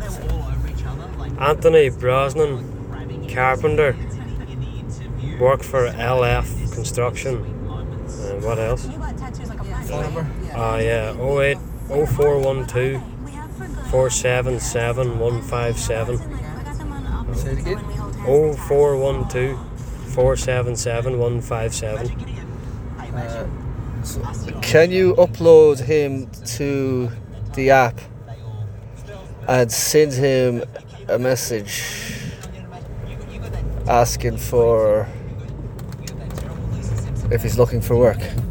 Anthony Brosnan, carpenter, worked for LF Construction. And what else? Phone number? Yeah, 08 0412 477 157. Say it again. 0412 477 157. So can you upload him to the app and send him a message asking for if he's looking for work?